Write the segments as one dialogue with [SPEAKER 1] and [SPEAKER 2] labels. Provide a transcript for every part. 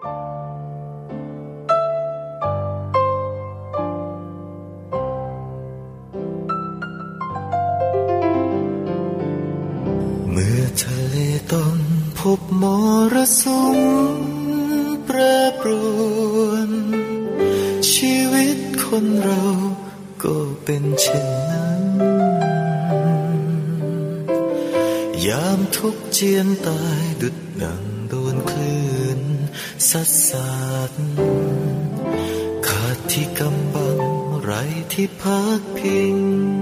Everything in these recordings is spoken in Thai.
[SPEAKER 1] เมื่อทะเลต้องพบมรสุมแปรปรวนชีวิตคนเราก็เป็นเช่นนั้นยามทุกข์เจียนตายดุจดังโดนคลื่นซัดสาดขาดที่กำบังไร้ที่พักพิง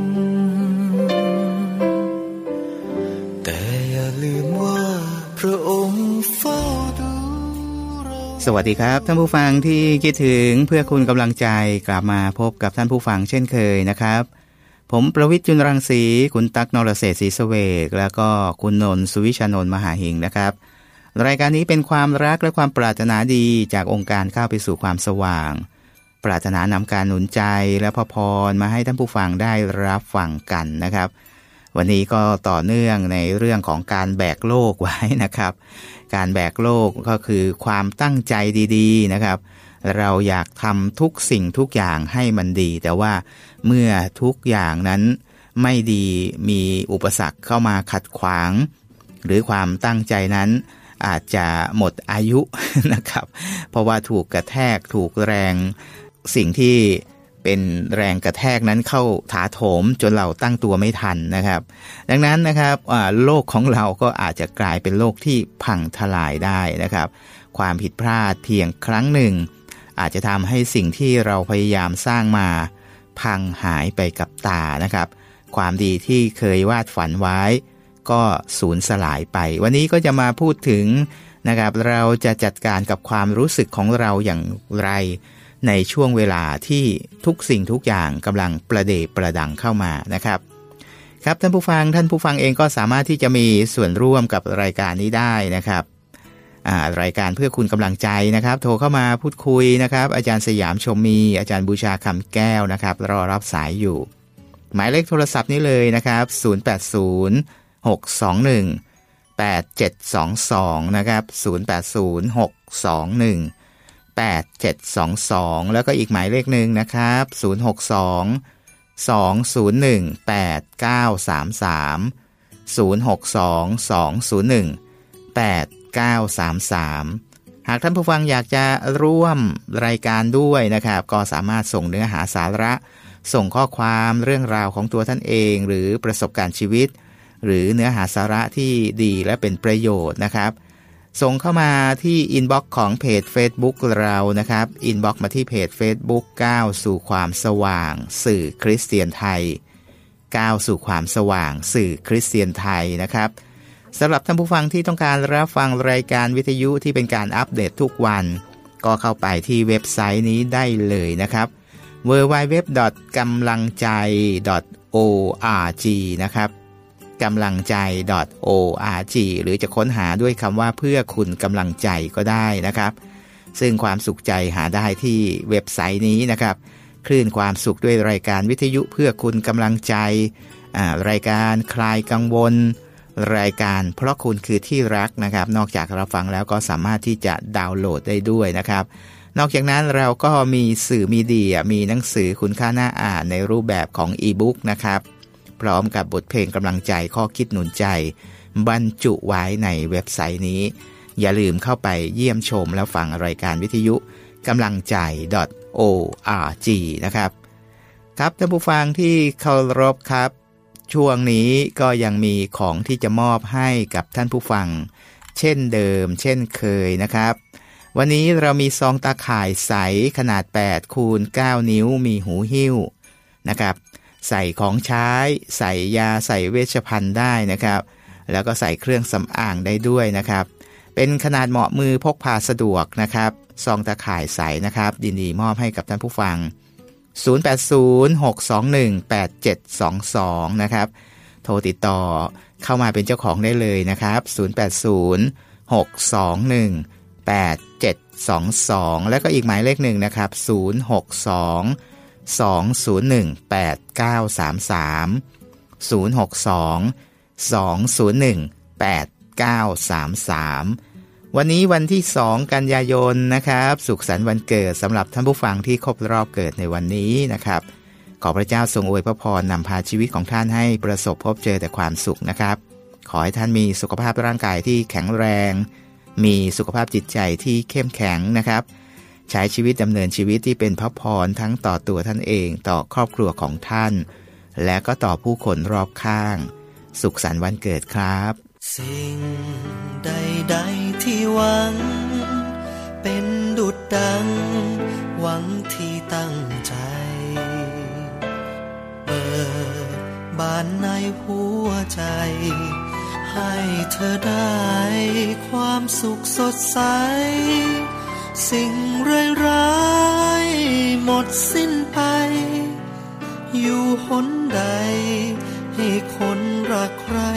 [SPEAKER 1] แต่อย่าลืมว่าพระองค์เฝ้าดู
[SPEAKER 2] สวัสดีครับท่านผู้ฟังที่คิดถึงเพื่อคุณกำลังใจกลับมาพบกับท่านผู้ฟังเช่นเคยนะครับผมประวิตร จุลรังสีคุณตั๊กนรเศรษฐ์ศรีเสวกแล้วก็คุณนนท์สุวิชานนท์มหาหิงนะครับรายการนี้เป็นความรักและความปรารถนาดีจากองค์การเข้าไปสู่ความสว่างปรารถนานำการหนุนใจและพระพรมาให้ท่านผู้ฟังได้รับฟังกันนะครับวันนี้ก็ต่อเนื่องในเรื่องของการแบกโลกไว้นะครับการแบกโลกก็คือความตั้งใจดีๆนะครับเราอยากทำทุกสิ่งทุกอย่างให้มันดีแต่ว่าเมื่อทุกอย่างนั้นไม่ดีมีอุปสรรคเข้ามาขัดขวางหรือความตั้งใจนั้นอาจจะหมดอายุนะครับเพราะว่าถูกกระแทกถูกแรงสิ่งที่เป็นแรงกระแทกนั้นเข้าถาโถมจนเราตั้งตัวไม่ทันนะครับดังนั้นนะครับโลกของเราก็อาจจะกลายเป็นโลกที่พังทลายได้นะครับความผิดพลาดเพียงครั้งหนึ่งอาจจะทำให้สิ่งที่เราพยายามสร้างมาพังหายไปกับตานะครับความดีที่เคยวาดฝันไว้ก็สูญสลายไปวันนี้ก็จะมาพูดถึงนะครับเราจะจัดการกับความรู้สึกของเราอย่างไรในช่วงเวลาที่ทุกสิ่งทุกอย่างกำลังประเดประดังเข้ามานะครับครับท่านผู้ฟังเองก็สามารถที่จะมีส่วนร่วมกับรายการนี้ได้นะครับรายการเพื่อคุณกำลังใจนะครับโทรเข้ามาพูดคุยนะครับอาจารย์สยามชมมีอาจารย์บูชาคำแก้วนะครับรอรับสายอยู่หมายเลขโทรศัพท์นี้เลยนะครับ080-621-8722นะครับ080-621-8722แล้วก็อีกหมายเลขหนึ่งนะครับ062-201-8933 หากท่านผู้ฟังอยากจะร่วมรายการด้วยนะครับก็สามารถส่งเนื้อหาสาระส่งข้อความเรื่องราวของตัวท่านเองหรือประสบการณ์ชีวิตหรือเนื้อหาสาระที่ดีและเป็นประโยชน์นะครับส่งเข้ามาที่อินบ็อกซ์ของเพจ Facebook เรานะครับอินบ็อกซ์มาที่เพจ Facebook ก้าวสู่ความสว่างสื่อคริสเตียนไทยก้าวสู่ความสว่างสื่อคริสเตียนไทยนะครับสำหรับท่านผู้ฟังที่ต้องการรับฟังรายการวิทยุที่เป็นการอัปเดตทุกวันก็เข้าไปที่เว็บไซต์นี้ได้เลยนะครับ www.gamlangjai.org นะครับกำลังใจ .org หรือจะค้นหาด้วยคำว่าเพื่อคุณกำลังใจก็ได้นะครับซึ่งความสุขใจหาได้ที่เว็บไซต์นี้นะครับคลื่นความสุขด้วยรายการวิทยุเพื่อคุณกำลังใจรายการคลายกังวลรายการเพราะคุณคือที่รักนะครับนอกจากเราฟังแล้วก็สามารถที่จะดาวน์โหลดได้ด้วยนะครับนอกจากนั้นเราก็มีสื่อมีเดียมีหนังสือคุณค่าน่าอ่านในรูปแบบของอีบุ๊กนะครับพร้อมกับบทเพลงกำลังใจข้อคิดหนุนใจบรรจุไว้ในเว็บไซต์นี้อย่าลืมเข้าไปเยี่ยมชมแล้วฟังรายการวิทยุกำลังใจ .org นะครับครับท่านผู้ฟังที่เคารพครับช่วงนี้ก็ยังมีของที่จะมอบให้กับท่านผู้ฟังเช่นเดิมเช่นเคยนะครับวันนี้เรามีซองตาข่ายใสขนาด8คูณ9นิ้วมีหูหิ้วนะครับใส่ของใช้ใส่ยาใส่เวชภัณฑ์ได้นะครับแล้วก็ใส่เครื่องสำอางได้ด้วยนะครับเป็นขนาดเหมาะมือพกพาสะดวกนะครับซองตาข่ายใสนะครับยินดีมอบให้กับท่านผู้ฟัง080-621-8722นะครับโทรติดต่อเข้ามาเป็นเจ้าของได้เลยนะครับ080-621-8722แล้วก็อีกหมายเลขหนึ่งนะครับ062-201-8933 062-201-8933 วันนี้วันที่2กันยายนนะครับสุขสันต์วันเกิดสำหรับท่านผู้ฟังที่ครบรอบเกิดในวันนี้นะครับขอพระเจ้าทรงอวยพระพรนำพาชีวิตของท่านให้ประสบพบเจอแต่ความสุขนะครับขอให้ท่านมีสุขภาพร่างกายที่แข็งแรงมีสุขภาพจิตใจที่เข้มแข็งนะครับใช้ชีวิตดำเนินชีวิตที่เป็นพระพรทั้งต่อตัวท่านเองต่อครอบครัวของท่านและก็ต่อผู้คนรอบข้างสุขสันต์วันเกิดครับ
[SPEAKER 1] สิ่งใดๆที่หวังเป็นดุจดังหวังที่ตั้งใจเปิดบานในหัวใจให้เธอได้ความสุขสดใสสิ่งร้ายๆหมดสิ้นไปอยู่หนใดให้คนรักใคร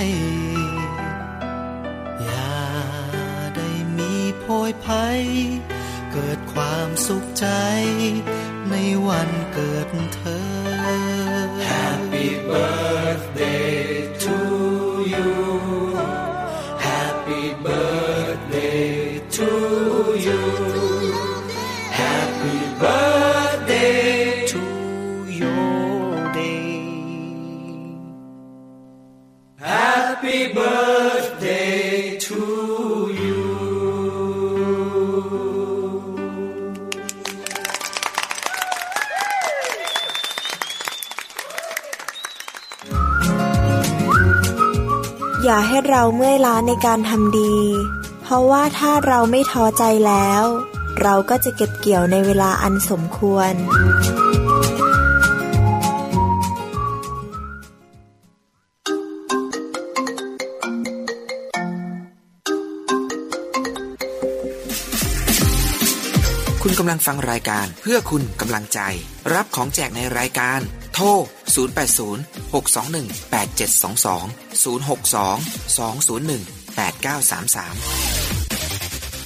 [SPEAKER 1] อย่าได้มีโพยภัยเกิดความสุขใจในวันเกิดเธอ Happy birthday to you Happy birthday to you Happy birthday to your day Happy birthday to you
[SPEAKER 3] อย่าให้เราเมื่อยล้าในการทำดีเพราะว่าถ้าเราไม่ท้อใจแล้วเราก็จะเก็บเกี่ยวในเวลาอันสมควร
[SPEAKER 4] คุณกำลังฟังรายการเพื่อคุณกำลังใจรับของแจกในรายการโทร0806218722 062-201-8933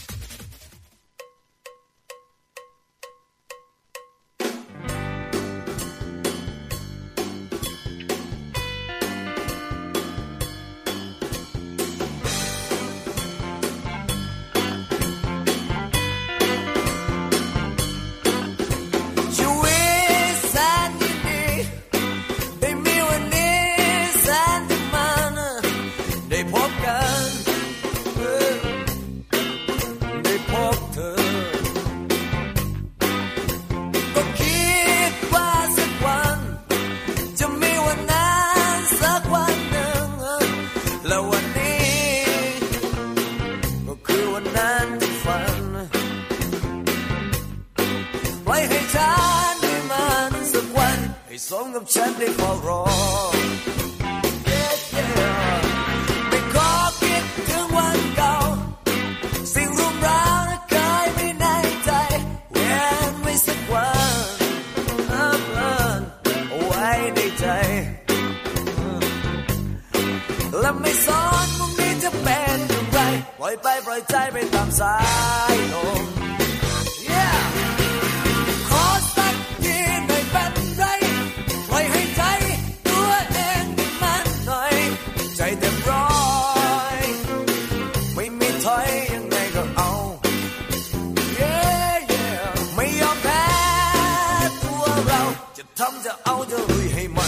[SPEAKER 1] สมกับฉันได้เฝ้ารอไม่ขอคิดถึงวันเก่าสิ่งรุมร้าวเคยไม่ในใจแหวนไว้สักวันเอาไว้ในใจและไม่สนพรุ่งนี้จะเป็นอย่างไรปล่อยไปปล่อยใจไปตามสายลมจะเอาจะลุยให้มัน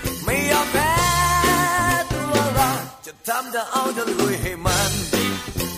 [SPEAKER 1] ทำจะเอาจะลุยให้มัน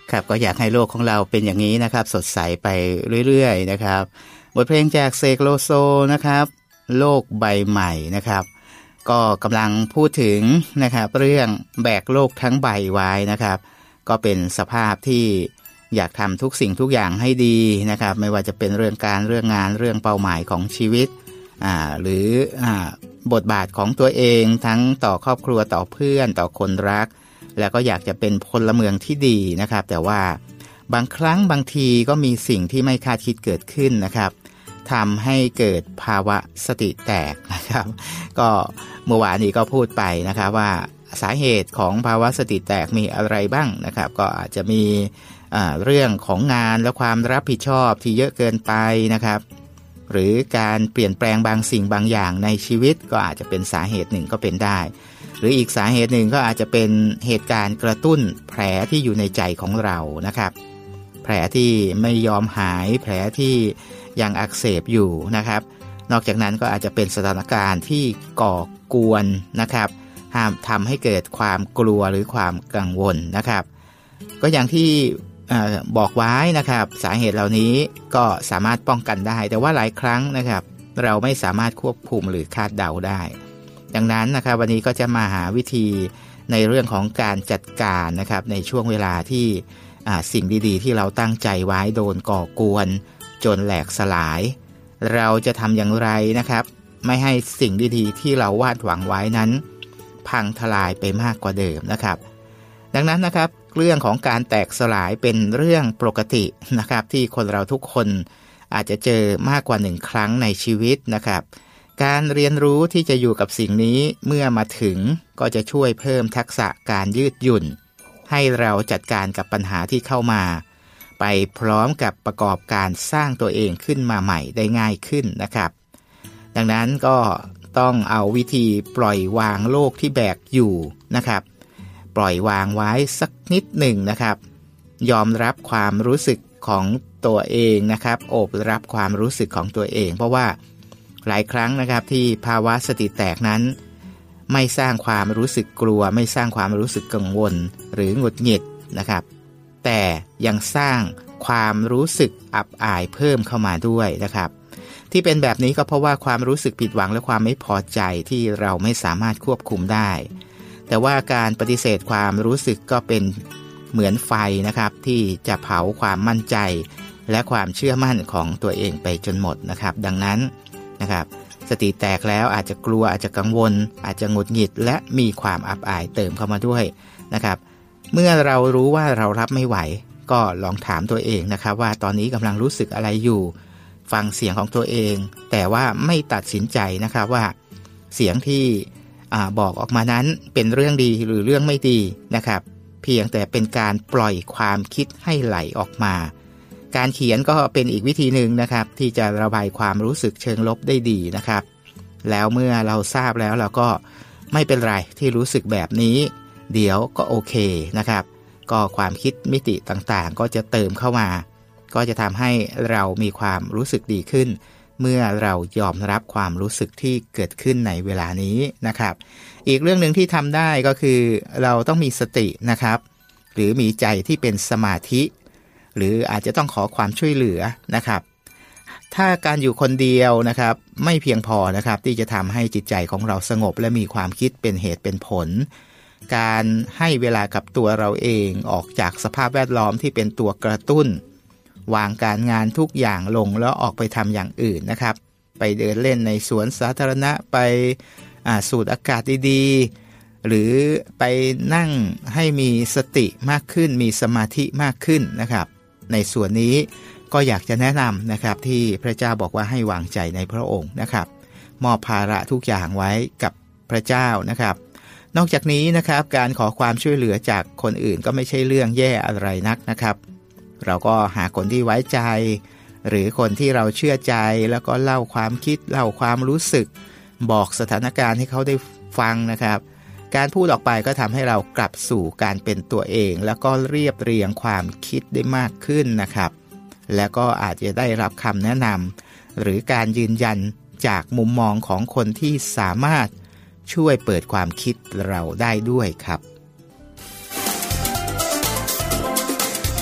[SPEAKER 2] ครับก็อยากให้โลกของเราเป็นอย่างนี้นะครับสดใสไปเรื่อยๆนะครับบทเพลงจากเสกโลโซนะครับโลกใบใหม่นะครับก็กำลังพูดถึงนะครับเรื่องแบกโลกทั้งใบไว้นะครับก็เป็นสภาพที่อยากทำทุกสิ่งทุกอย่างให้ดีนะครับไม่ว่าจะเป็นเรื่องการเรื่องงานเรื่องเป้าหมายของชีวิตหรือบทบาทของตัวเองทั้งต่อครอบครัวต่อเพื่อนต่อคนรักแล้วก็อยากจะเป็นพลเมืองที่ดีนะครับแต่ว่าบางครั้งบางทีก็มีสิ่งที่ไม่คาดคิดเกิดขึ้นนะครับทำให้เกิดภาวะสติแตกนะครับก็เมื่อวานนี้ก็พูดไปนะครับว่าสาเหตุของภาวะสติแตกมีอะไรบ้างนะครับก็อาจจะมีเรื่องของงานและความรับผิดชอบที่เยอะเกินไปนะครับหรือการเปลี่ยนแปลงบางสิ่งบางอย่างในชีวิตก็อาจจะเป็นสาเหตุหนึ่งก็เป็นได้หรืออีกสาเหตุหนึ่งก็อาจจะเป็นเหตุการณ์กระตุ้นแผลที่อยู่ในใจของเรานะครับแผลที่ไม่ยอมหายแผลที่ยังอักเสบอยู่นะครับนอกจากนั้นก็อาจจะเป็นสถานการณ์ที่ก่อกวนนะครับทำให้เกิดความกลัวหรือความกังวลนะครับก็อย่างที่บอกไว้นะครับสาเหตุเหล่านี้ก็สามารถป้องกันได้แต่ว่าหลายครั้งนะครับเราไม่สามารถควบคุมหรือคาดเดาได้ดังนั้นนะครับวันนี้ก็จะมาหาวิธีในเรื่องของการจัดการนะครับในช่วงเวลาที่สิ่งดีๆที่เราตั้งใจไว้โดนก่อกวนจนแหลกสลายเราจะทำอย่างไรนะครับไม่ให้สิ่งดีๆที่เราวาดหวังไว้นั้นพังทลายไปมากกว่าเดิมนะครับดังนั้นนะครับเรื่องของการแตกสลายเป็นเรื่องปกตินะครับที่คนเราทุกคนอาจจะเจอมากกว่า1ครั้งในชีวิตนะครับการเรียนรู้ที่จะอยู่กับสิ่งนี้เมื่อมาถึงก็จะช่วยเพิ่มทักษะการยืดหยุ่นให้เราจัดการกับปัญหาที่เข้ามาไปพร้อมกับประกอบการสร้างตัวเองขึ้นมาใหม่ได้ง่ายขึ้นนะครับดังนั้นก็ต้องเอาวิธีปล่อยวางโลกที่แบกอยู่นะครับปล่อยวางไว้สักนิดหนึ่งนะครับยอมรับความรู้สึกของตัวเองนะครับโอบรับความรู้สึกของตัวเองเพราะว่าหลายครั้งนะครับที่ภาวะสติแตกนั้นไม่สร้างความรู้สึกกลัวไม่สร้างความรู้สึกกังวลหรือหงุดหงิดนะครับแต่ยังสร้างความรู้สึกอับอายเพิ่มเข้ามาด้วยนะครับที่เป็นแบบนี้ก็เพราะว่าความรู้สึกผิดหวังและความไม่พอใจที่เราไม่สามารถควบคุมได้แต่ว่าการปฏิเสธความรู้สึกก็เป็นเหมือนไฟนะครับที่จะเผาความมั่นใจและความเชื่อมั่นของตัวเองไปจนหมดนะครับดังนั้นนะครับสติแตกแล้วอาจจะกลัวอาจจะกังวลอาจจะหงุดหงิดและมีความอับอายเติมเข้ามาด้วยนะครับเมื่อเรารู้ว่าเรารับไม่ไหวก็ลองถามตัวเองนะครับว่าตอนนี้กำลังรู้สึกอะไรอยู่ฟังเสียงของตัวเองแต่ว่าไม่ตัดสินใจนะครับว่าเสียงที่บอกออกมานั้นเป็นเรื่องดีหรือเรื่องไม่ดีนะครับเพียงแต่เป็นการปล่อยความคิดให้ไหลออกมาการเขียนก็เป็นอีกวิธีหนึ่งนะครับที่จะระบายความรู้สึกเชิงลบได้ดีนะครับแล้วเมื่อเราทราบแล้วเราก็ไม่เป็นไรที่รู้สึกแบบนี้เดี๋ยวก็โอเคนะครับก็ความคิดมิติต่างๆก็จะเติมเข้ามาก็จะทำให้เรามีความรู้สึกดีขึ้นเมื่อเรายอมรับความรู้สึกที่เกิดขึ้นในเวลานี้นะครับอีกเรื่องหนึ่งที่ทำได้ก็คือเราต้องมีสตินะครับหรือมีใจที่เป็นสมาธิหรืออาจจะต้องขอความช่วยเหลือนะครับถ้าการอยู่คนเดียวนะครับไม่เพียงพอนะครับที่จะทำให้จิตใจของเราสงบและมีความคิดเป็นเหตุเป็นผลการให้เวลากับตัวเราเองออกจากสภาพแวดล้อมที่เป็นตัวกระตุ้นวางการงานทุกอย่างลงแล้วออกไปทำอย่างอื่นนะครับไปเดินเล่นในสวนสาธารณะไปสูดอากาศดีๆหรือไปนั่งให้มีสติมากขึ้นมีสมาธิมากขึ้นนะครับในส่วนนี้ก็อยากจะแนะนำนะครับที่พระเจ้าบอกว่าให้วางใจในพระองค์นะครับมอบภาระทุกอย่างไว้กับพระเจ้านะครับนอกจากนี้นะครับการขอความช่วยเหลือจากคนอื่นก็ไม่ใช่เรื่องแย่อะไรนักนะครับเราก็หาคนที่ไว้ใจหรือคนที่เราเชื่อใจแล้วก็เล่าความคิดเล่าความรู้สึกบอกสถานการณ์ให้เขาได้ฟังนะครับการพูดออกไปก็ทำให้เรากลับสู่การเป็นตัวเองแล้วก็เรียบเรียงความคิดได้มากขึ้นนะครับแล้วก็อาจจะได้รับคำแนะนำหรือการยืนยันจากมุมมองของคนที่สามารถช่วยเปิดความคิดเราได้ด้วยครับ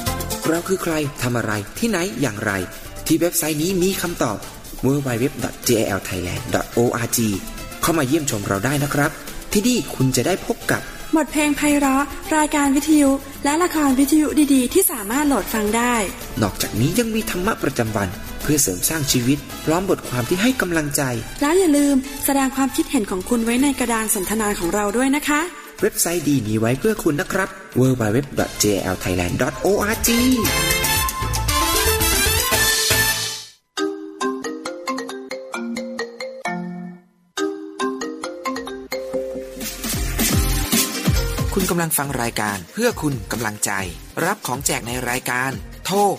[SPEAKER 4] เราคือใครทำอะไรที่ไหนอย่างไรที่เว็บไซต์นี้มีคำตอบ www.jalthailand.org เข้ามาเยี่ยมชมเราได้นะครับที่นี่คุณจะได้พบกับบ
[SPEAKER 5] ทเพลงไพเราะรายการวิทยุและละครวิทยุดีๆที่สามารถโหลดฟังได้
[SPEAKER 4] นอกจากนี้ยังมีธรรมะประจำวันเพื่อเสริมสร้างชีวิตพร้อมบทความที่ให้กำลังใจ
[SPEAKER 5] แล้วอย่าลืมแสดงความคิดเห็นของคุณไว้ในกระดานสนทนาของเราด้วยนะคะ
[SPEAKER 4] เว็บไซต์ดีมีไว้เพื่อคุณนะครับ www.jalthailand.orgคุณกำลังฟังรายการเพื่อคุณกำลังใจรับของแจกในรายการโทร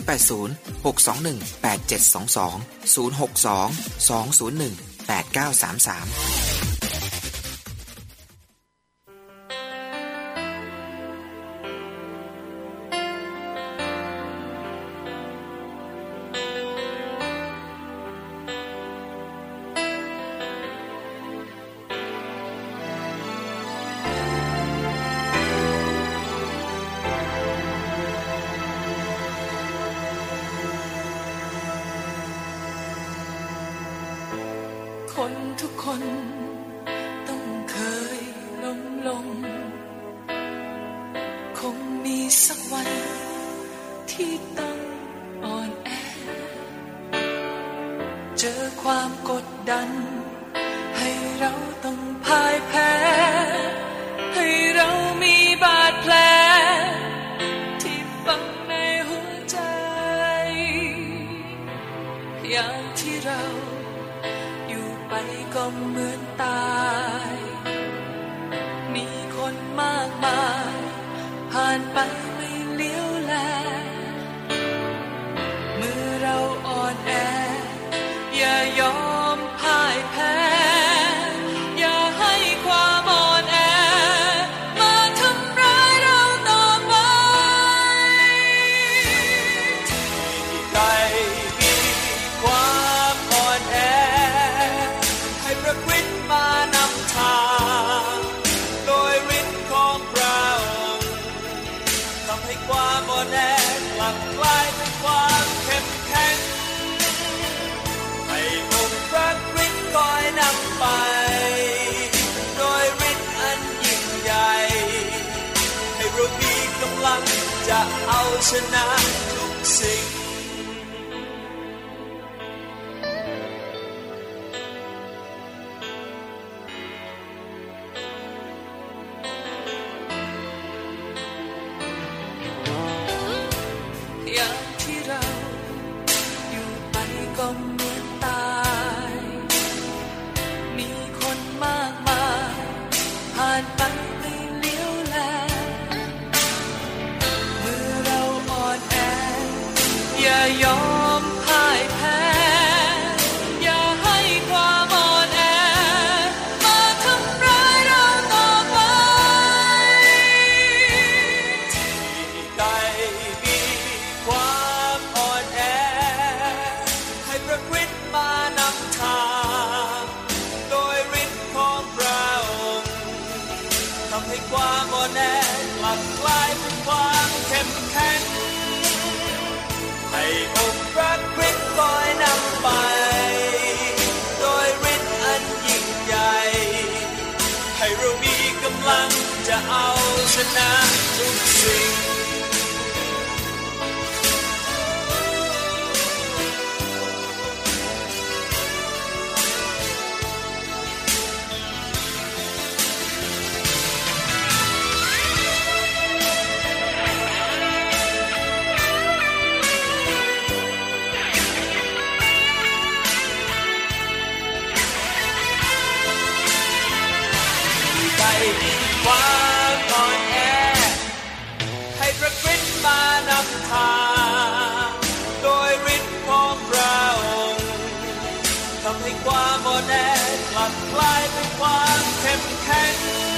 [SPEAKER 6] คนทุกคนต้องเคยล้มลงคงมีสักวันที่ต้องอ่อนแอเจอความกดดันให้เราต้องพ่ายแพ้ให้เรามีบาดแผลที่ฝังในหัวใจอย่างที่เราไปก็เหมือนตายมีคนมากมายผ่านไปไม่เลี้ยวแลเมื่อเราอ่อนแออย่ายอมพ่ายแพ้อย่าให้ความอ่อนแอมาทำร้ายเราต่อไปที่ใดมีความอ่อนแอพระคริสต์มานำทางโดยฤทธิ์ของพระองค์ทำให้ความอ่อนแอกลับกลายเป็นความเข้มแข็งให้องค์พระคริสต์คอยนำไปโดยฤทธิ์อันยิ่งใหญ่ให้เรามีกำลังจะเอาชนะทุกสิ่งอย่างที่เราอยู่ไปก็เหมือนตายมีคนมากมายผ่านไปไม่เลี้ยวแลเมื่อเราอ่อนแออย่ายอมพ่ายแพ้อย่าให้ความอ่อนแอมาทำร้ายเราต่อไปที่ใดความอ่อนแอให้พระคริสต์มานำทางโดยฤทธิ์ของพระองค์ทำให้ความอ่อนแอกลับกลายเป็นความเข้มแข็งให้องค์พระคริสต์คอยนำไปโดยฤทธิ์อันยิ่งใหญ่ให้เรามีกำลังจะเอาชนะทุกสิ่งความอ่อนแอให้พระคริสต์มานำทางโดยฤทธิ์ของพระองค์ทำให้ความอ่อนแอกลับกลายเป็นความเข้มแข็ง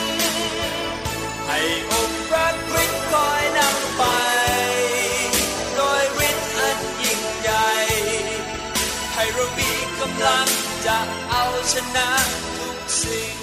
[SPEAKER 6] ให้องค์พระคริสต์คอยนำไปโดยฤทธิ์อันยิ่งใหญ่ให้เรามีกำลังจะเอาชนะทุกสิ่ง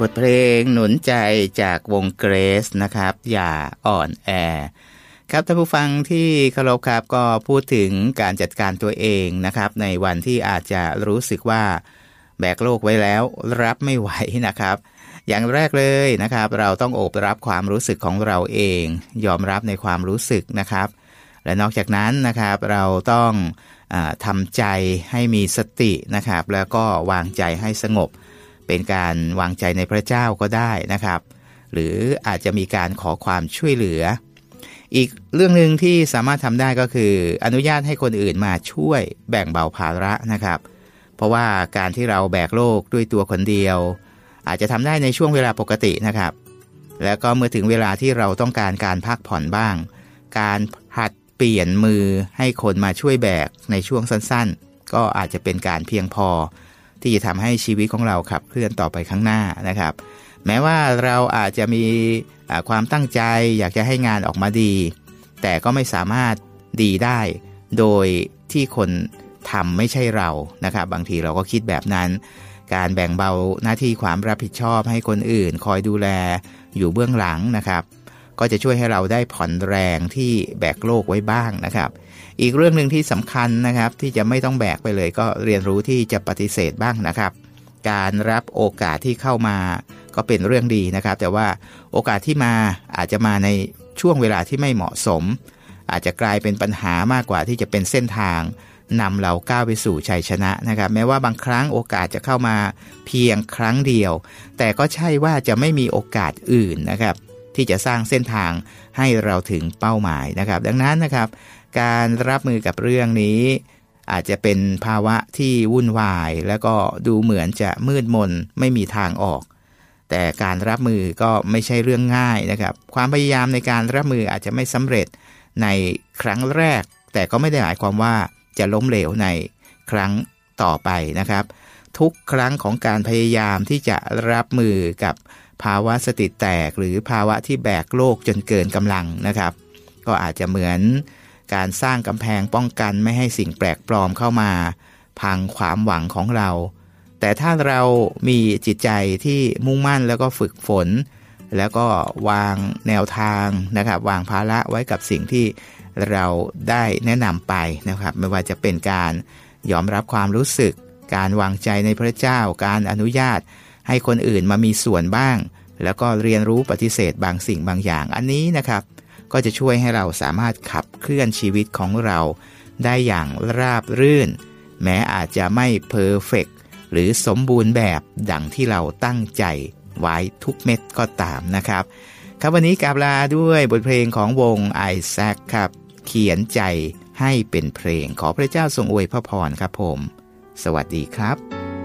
[SPEAKER 2] บทเพลงหนุนใจจากวงเกรสนะครับอย่าอ่อนแอครับท่านผู้ฟังที่เคารพครับก็พูดถึงการจัดการตัวเองนะครับในวันที่อาจจะรู้สึกว่าแบกโลกไว้แล้วรับไม่ไหวนะครับอย่างแรกเลยนะครับเราต้องโอบรับความรู้สึกของเราเองยอมรับในความรู้สึกนะครับและนอกจากนั้นนะครับเราต้องทำใจให้มีสตินะครับแล้วก็วางใจให้สงบเป็นการวางใจในพระเจ้าก็ได้นะครับหรืออาจจะมีการขอความช่วยเหลืออีกเรื่องนึงที่สามารถทำได้ก็คืออนุญาตให้คนอื่นมาช่วยแบ่งเบาภาระนะครับเพราะว่าการที่เราแบกโลกด้วยตัวคนเดียวอาจจะทำได้ในช่วงเวลาปกตินะครับแล้วก็เมื่อถึงเวลาที่เราต้องการการพักผ่อนบ้างการหัดเปลี่ยนมือให้คนมาช่วยแบกในช่วงสั้นๆก็อาจจะเป็นการเพียงพอที่จะทำให้ชีวิตของเราขับเคลื่อนต่อไปข้างหน้านะครับแม้ว่าเราอาจจะมีความตั้งใจอยากจะให้งานออกมาดีแต่ก็ไม่สามารถดีได้โดยที่คนทำไม่ใช่เรานะครับบางทีเราก็คิดแบบนั้นการแบ่งเบาหน้าที่ความรับผิดชอบให้คนอื่นคอยดูแลอยู่เบื้องหลังนะครับก็จะช่วยให้เราได้ผ่อนแรงที่แบกโลกไว้บ้างนะครับอีกเรื่องนึงที่สำคัญนะครับที่จะไม่ต้องแบกไปเลยก็เรียนรู้ที่จะปฏิเสธบ้างนะครับการรับโอกาสที่เข้ามาก็เป็นเรื่องดีนะครับแต่ว่าโอกาสที่มาอาจจะมาในช่วงเวลาที่ไม่เหมาะสมอาจจะกลายเป็นปัญหามากกว่าที่จะเป็นเส้นทางนำเราก้าวไปสู่ชัยชนะนะครับแม้ว่าบางครั้งโอกาสจะเข้ามาเพียงครั้งเดียวแต่ก็ใช่ว่าจะไม่มีโอกาสอื่นนะครับที่จะสร้างเส้นทางให้เราถึงเป้าหมายนะครับดังนั้นนะครับการรับมือกับเรื่องนี้อาจจะเป็นภาวะที่วุ่นวายแล้วก็ดูเหมือนจะมืดมนไม่มีทางออกแต่การรับมือก็ไม่ใช่เรื่องง่ายนะครับความพยายามในการรับมืออาจจะไม่สำเร็จในครั้งแรกแต่ก็ไม่ได้หมายความว่าจะล้มเหลวในครั้งต่อไปนะครับทุกครั้งของการพยายามที่จะรับมือกับภาวะสติแตกหรือภาวะที่แบกโลกจนเกินกำลังนะครับก็อาจจะเหมือนการสร้างกำแพงป้องกันไม่ให้สิ่งแปลกปลอมเข้ามาพังความหวังของเราแต่ถ้าเรามีจิตใจที่มุ่งมั่นแล้วก็ฝึกฝนแล้วก็วางแนวทางนะครับวางภาระไว้กับสิ่งที่เราได้แนะนำไปนะครับไม่ว่าจะเป็นการยอมรับความรู้สึกการวางใจในพระเจ้าการอนุญาตให้คนอื่นมามีส่วนบ้างแล้วก็เรียนรู้ปฏิเสธบางสิ่งบางอย่างอันนี้นะครับก็จะช่วยให้เราสามารถขับเคลื่อนชีวิตของเราได้อย่างราบรื่นแม้อาจจะไม่เพอร์เฟกต์หรือสมบูรณ์แบบดังที่เราตั้งใจไว้ทุกเม็ดก็ตามนะครับครับวันนี้กราบลาด้วยบทเพลงของวงไอแซคครับเขียนใจให้เป็นเพลงขอพระเจ้าทรงอวยพระพรครับผมสวัสดีครับ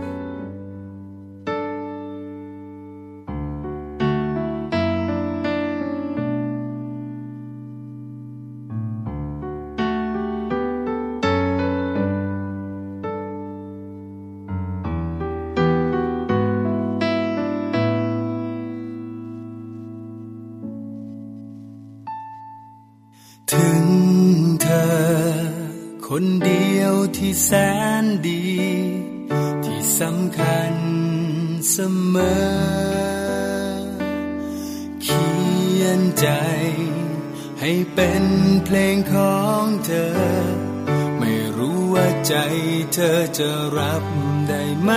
[SPEAKER 1] ถึงเธอคนเดียวที่แสนดีที่สำคัญเสมอเขียนใจให้เป็นเพลงของเธอไม่รู้ว่าใจเธอจะรับได้ไหม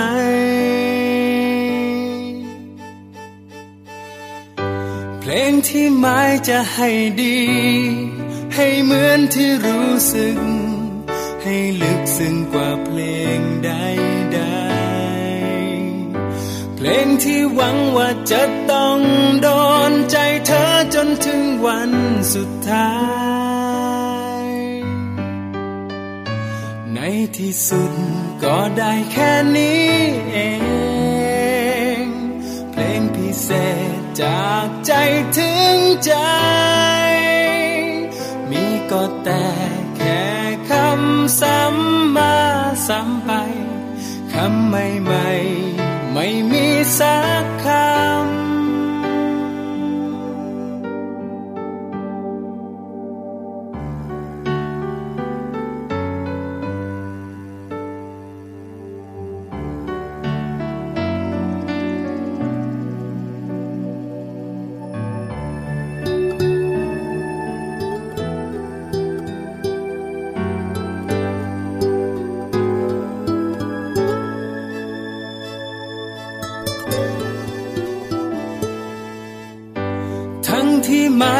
[SPEAKER 1] เพลงที่หมายจะให้ดีให้เหมือนที่รู้สึกให้ลึกซึ้งกว่าเพลงใดๆเพลงที่หวังว่าจะต้องโดนใจเธอจนถึงวันสุดท้ายในที่สุดก็ได้แค่นี้เองเพลงพิเศษจากใจถึงใจมีก็แต่แค่คำซ้ำมาซ้ำไปคำใหม่ๆไม่มีสักคำ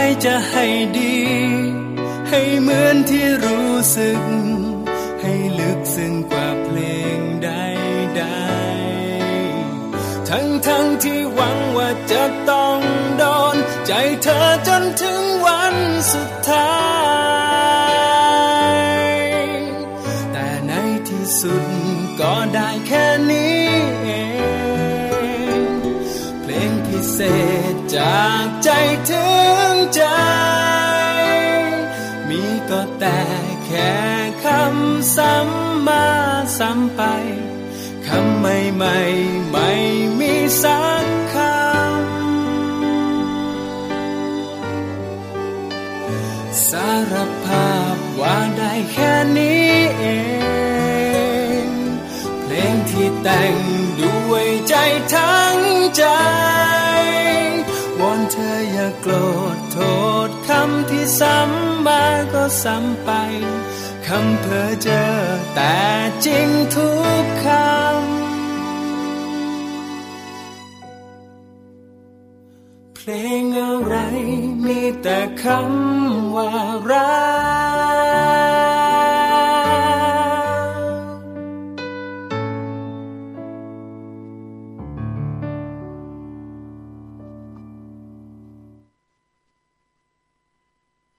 [SPEAKER 6] จะให้ดีให้เหมือนที่รู้สึกให้ลึกซึ้งกว่าเพลงใดๆทั้งที่หวังว่าจะต้องโดนใจเธอจนถึงวันสุดท้ายแต่ในที่สุดก็ได้แค่นี้เองเพลงพิเศษจากใจถึงใจมีก็แต่แค่คำซ้ำมาซ้ำไปคำใหม่ๆไม่มีสักคำสารภาพว่าได้แค่นี้เองเพลงที่แต่งด้วยใจทั้งใจวอนเธออย่าโกรธโทษคำที่ซ้ำมาก็ซ้ำไปคำเพ้อเจ้อแต่จริงทุกคำเพลงอะไรมีแต่คำว่า